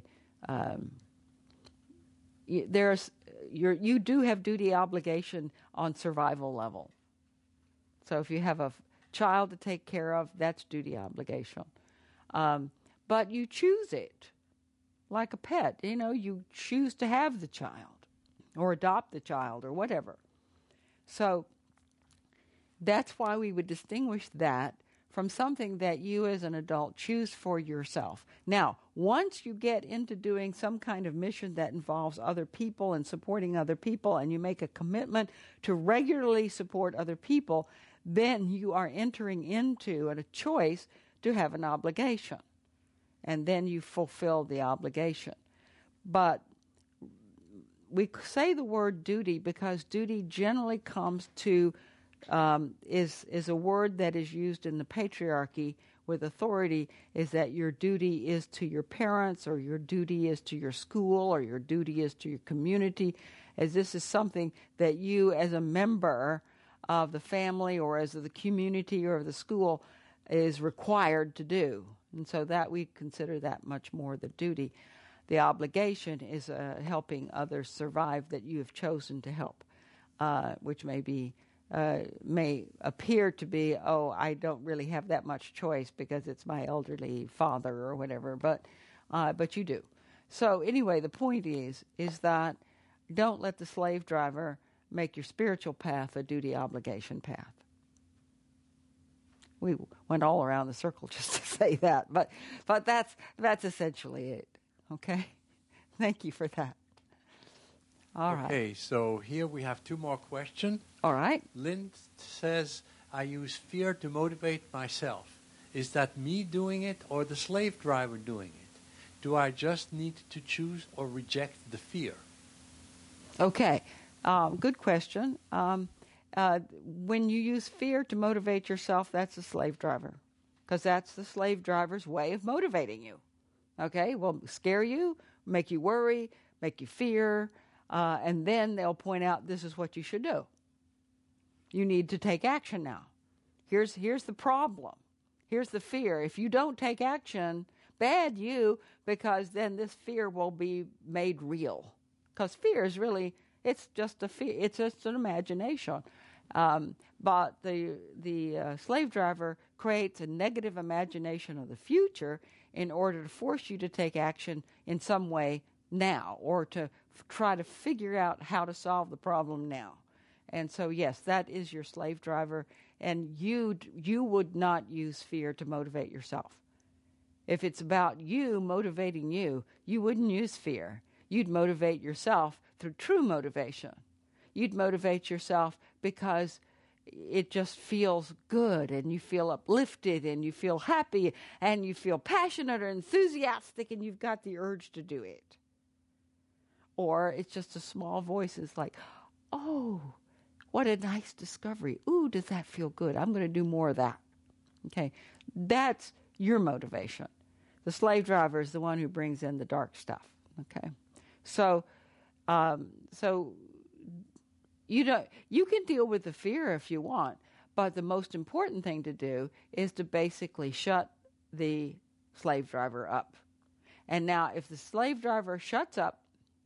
you do have duty obligation on survival level. So if you have a child to take care of, that's duty obligation. But you choose it, like a pet. You choose to have the child, or adopt the child, or whatever. So that's why we would distinguish that from something that you as an adult choose for yourself. Now, once you get into doing some kind of mission that involves other people and supporting other people, and you make a commitment to regularly support other people, then you are entering into a choice to have an obligation. And then you fulfill the obligation. But we say the word duty because duty generally comes to is a word that is used in the patriarchy with authority, is that your duty is to your parents, or your duty is to your school, or your duty is to your community, as this is something that you as a member of the family or as the community or the school is required to do. And so that we consider that much more the duty. The obligation is helping others survive that you have chosen to help, which may appear to be, I don't really have that much choice because it's my elderly father or whatever, but you do. So anyway, the point is that don't let the slave driver make your spiritual path a duty obligation path. We went all around the circle just to say that, but that's essentially it. Okay, thank you for that. All right. Okay, so here we have two more questions. All right. Lynn says, I use fear to motivate myself. Is that me doing it or the slave driver doing it? Do I just need to choose or reject the fear? Okay, good question. When you use fear to motivate yourself, that's the slave driver, because that's the slave driver's way of motivating you. Okay, well, scare you, make you worry, make you fear, and then they'll point out this is what you should do. You need to take action now. Here's the problem. Here's the fear. If you don't take action, bad you, because then this fear will be made real. Because fear is really, it's just a fear. It's just an imagination. But the slave driver creates a negative imagination of the future in order to force you to take action in some way now, or to try to figure out how to solve the problem now. And so, yes, that is your slave driver, and you would not use fear to motivate yourself. If it's about you motivating you, you wouldn't use fear. You'd motivate yourself through true motivation. You'd motivate yourself because it just feels good, and you feel uplifted, and you feel happy, and you feel passionate or enthusiastic, and you've got the urge to do it. Or it's just a small voice. It's like, oh, what a nice discovery. Ooh, does that feel good? I'm going to do more of that. Okay, that's your motivation. The slave driver is the one who brings in the dark stuff. Okay, so you can deal with the fear if you want, but the most important thing to do is to basically shut the slave driver up. And now, if the slave driver shuts up,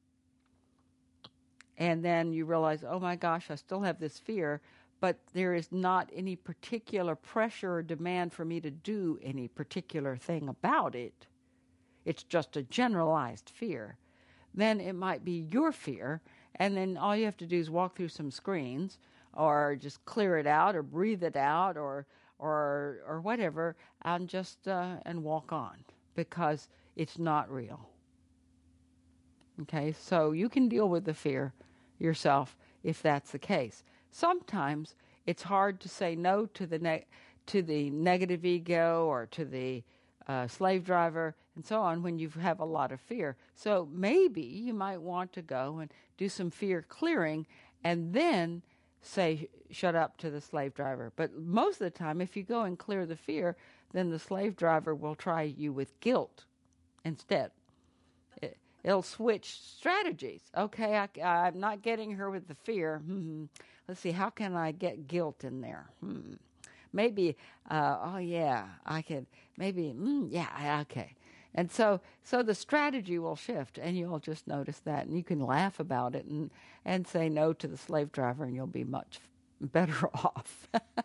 and then you realize, oh my gosh, I still have this fear, but there is not any particular pressure or demand for me to do any particular thing about it. It's just a generalized fear. Then it might be your fear, and then all you have to do is walk through some screens, or just clear it out, or breathe it out, or whatever, and just and walk on, because it's not real. Okay, so you can deal with the fear yourself if that's the case. Sometimes it's hard to say no to the negative ego or to the slave driver and so on when you have a lot of fear. So maybe you might want to go and do some fear clearing and then say shut up to the slave driver. But most of the time, if you go and clear the fear, then the slave driver will try you with guilt instead. It'll switch strategies. Okay, I'm not getting her with the fear. Let's see, how can I get guilt in there? Maybe, I could, maybe, okay. And so the strategy will shift, and you'll just notice that, and you can laugh about it and say no to the slave driver, and you'll be much better off.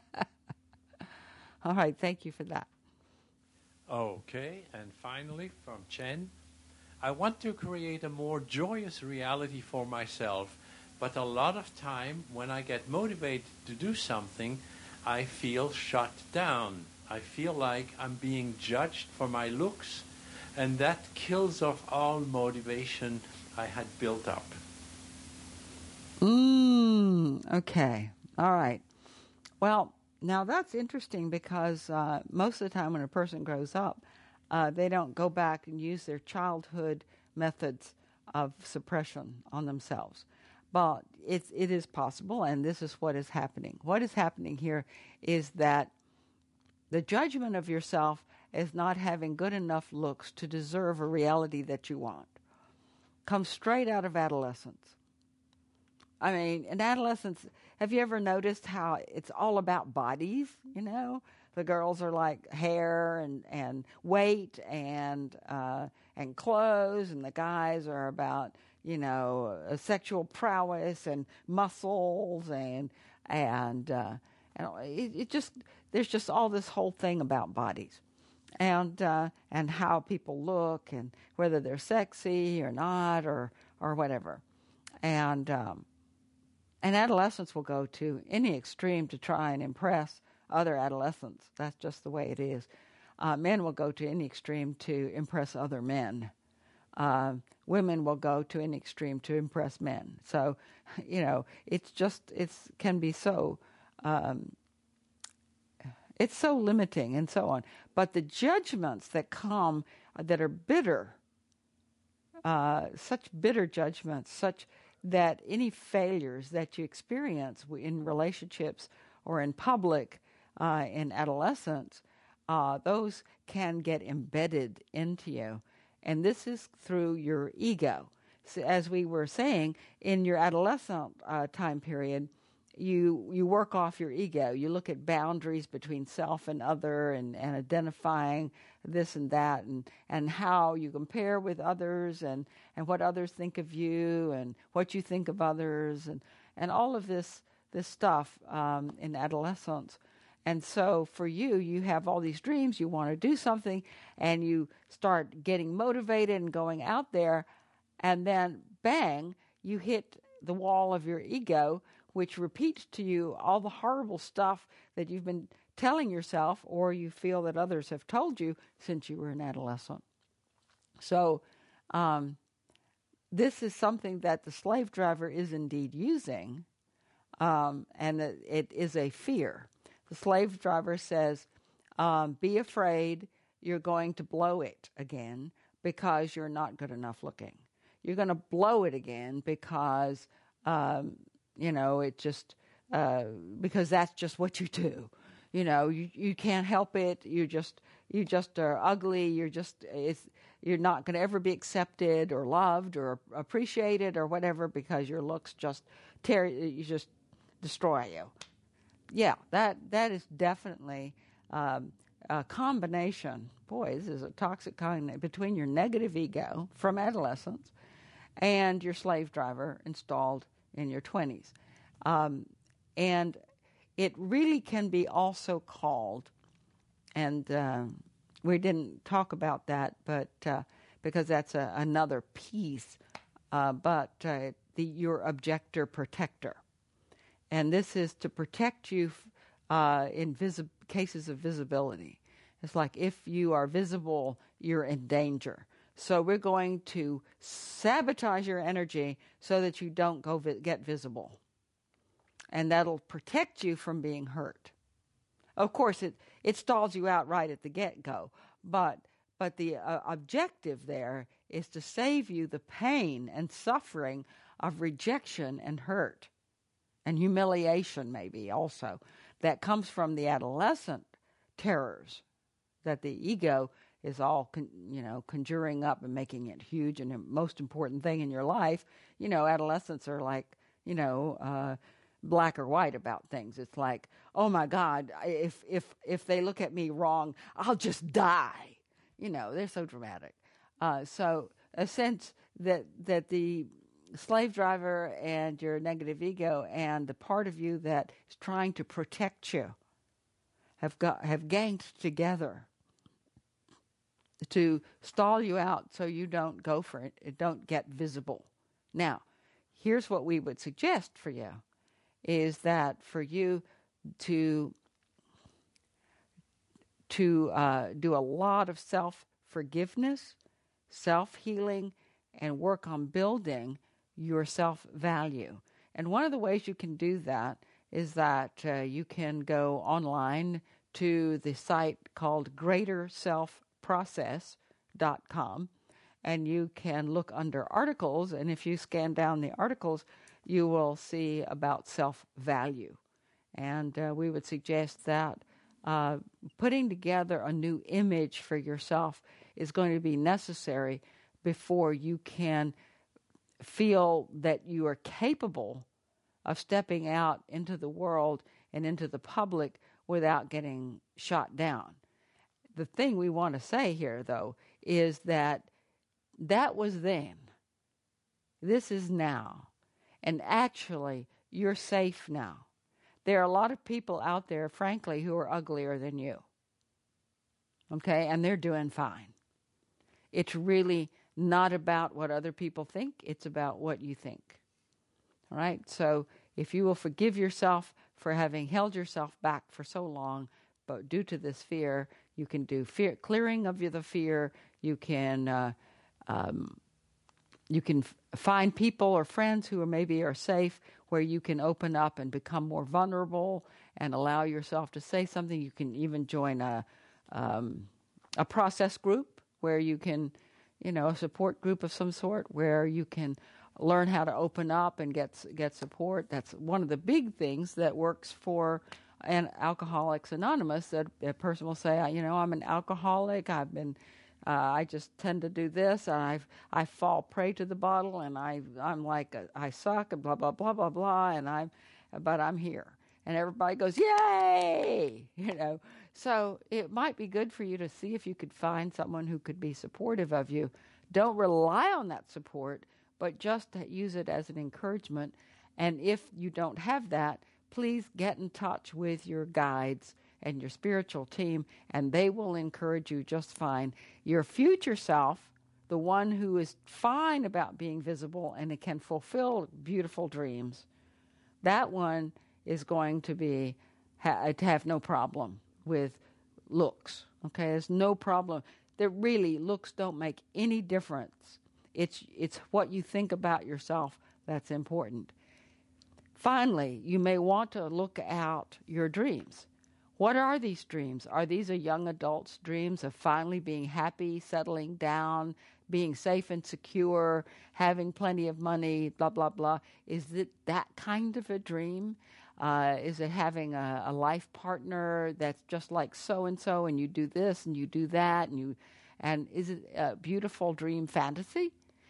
All right, thank you for that. Okay, and finally from Chen, I want to create a more joyous reality for myself, but a lot of time when I get motivated to do something, I feel shut down. I feel like I'm being judged for my looks, and that kills off all motivation I had built up. Okay. All right. Well, now that's interesting because most of the time when a person grows up, they don't go back and use their childhood methods of suppression on themselves. But it is possible, and this is what is happening. What is happening here is that the judgment of yourself as not having good enough looks to deserve a reality that you want comes straight out of adolescence. I mean, in adolescence, have you ever noticed how it's all about bodies, you know? The girls are like hair and weight and clothes, and the guys are about, sexual prowess and muscles and there's just all this whole thing about bodies and how people look and whether they're sexy or not or whatever. And adolescents will go to any extreme to try and impress other adolescents. That's just the way it is. Men will go to any extreme to impress other men. Women will go to any extreme to impress men. So, it can be so, it's so limiting and so on. But the judgments that come that are bitter, such bitter judgments, such that any failures that you experience in relationships or in public, in adolescence, those can get embedded into you. And this is through your ego. So as we were saying, in your adolescent time period, you work off your ego. You look at boundaries between self and other and identifying this and that and how you compare with others and what others think of you and what you think of others and all of this stuff in adolescence. And so for you have all these dreams, you want to do something, and you start getting motivated and going out there, and then bang, you hit the wall of your ego, which repeats to you all the horrible stuff that you've been telling yourself or you feel that others have told you since you were an adolescent. So this is something that the slave driver is indeed using, and it is a fear. The slave driver says, be afraid you're going to blow it again because you're not good enough looking. You're going to blow it again because, it just, because that's just what you do. You can't help it. You just are ugly. You're not going to ever be accepted or loved or appreciated or whatever because your looks just destroy you. Yeah, that is definitely a combination. Boy, this is a toxic combination between your negative ego from adolescence and your slave driver installed in your 20s. And it really can be also called, and we didn't talk about that, but because that's another piece, but your objector protector. And this is to protect you in cases of visibility. It's like if you are visible, you're in danger. So we're going to sabotage your energy so that you don't get visible. And that'll protect you from being hurt. Of course, it stalls you out right at the get-go, but the objective there is to save you the pain and suffering of rejection and hurt and humiliation, maybe also, that comes from the adolescent terrors that the ego is all conjuring up and making it huge and the most important thing in your life. Adolescents are like black or white about things. It's like, oh my God, if they look at me wrong, I'll just die. They're so dramatic. So a sense that the slave driver and your negative ego and the part of you that is trying to protect you have ganged together to stall you out so you don't go for it don't get visible. Now, here's what we would suggest for you, is that for you to do a lot of self-forgiveness, self-healing, and work on building your self-value. And one of the ways you can do that is that you can go online to the site called greaterselfprocess.com, and you can look under articles, and if you scan down the articles, you will see about self-value. And we would suggest that putting together a new image for yourself is going to be necessary before you can feel that you are capable of stepping out into the world and into the public without getting shot down. The thing we want to say here, though, is that was then. This is now. And actually, you're safe now. There are a lot of people out there, frankly, who are uglier than you. Okay? And they're doing fine. It's really not about what other people think. It's about what you think. All right? So if you will forgive yourself for having held yourself back for so long, but due to this fear, you can do clearing of the fear. You can find people or friends who maybe are safe, where you can open up and become more vulnerable and allow yourself to say something. You can even join a process group where you can, a support group of some sort where you can learn how to open up and get support. That's one of the big things that works for Alcoholics Anonymous. That a person will say, I'm an alcoholic. I just tend to do this, and I fall prey to the bottle, and I'm like I suck, and blah blah blah blah blah, but I'm here, and everybody goes yay, So it might be good for you to see if you could find someone who could be supportive of you. Don't rely on that support, but just use it as an encouragement. And if you don't have that, please get in touch with your guides and your spiritual team, and they will encourage you just fine. Your future self, the one who is fine about being visible and it can fulfill beautiful dreams, that one is going to have no problem with looks. Okay, there's no problem. Looks don't make any difference. It's what you think about yourself that's important. Finally, you may want to look out your dreams. What are these dreams? Are these a young adult's dreams of finally being happy, settling down, being safe and secure, having plenty of money, blah, blah, blah? Is it that kind of a dream? Is it having a life partner that's just like so-and-so, and you do this and you do that, and is it a beautiful dream fantasy?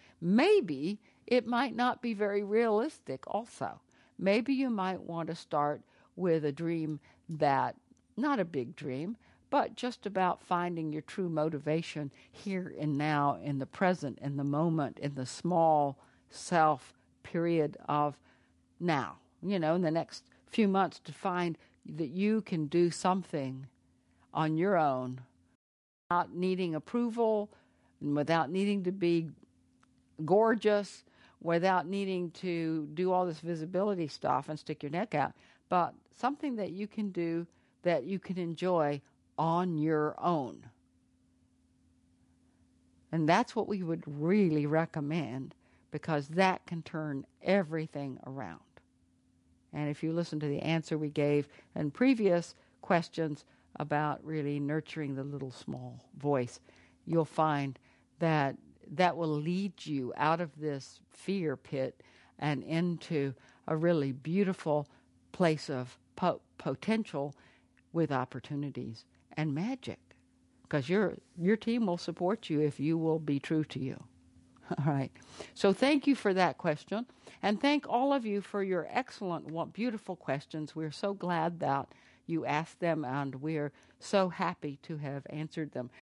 Maybe it might not be very realistic also. Maybe you might want to start with a dream that, not a big dream, but just about finding your true motivation here and now, in the present, in the moment, in the small self period of now, in the next few months, to find that you can do something on your own without needing approval and without needing to be gorgeous, without needing to do all this visibility stuff and stick your neck out, but something that you can do that you can enjoy on your own. And that's what we would really recommend, because that can turn everything around. And if you listen to the answer we gave in previous questions about really nurturing the little small voice, you'll find that that will lead you out of this fear pit and into a really beautiful place of potential with opportunities and magic. Because your team will support you if you will be true to you. All right. So thank you for that question. And thank all of you for your excellent, beautiful questions. We're so glad that you asked them, and we're so happy to have answered them.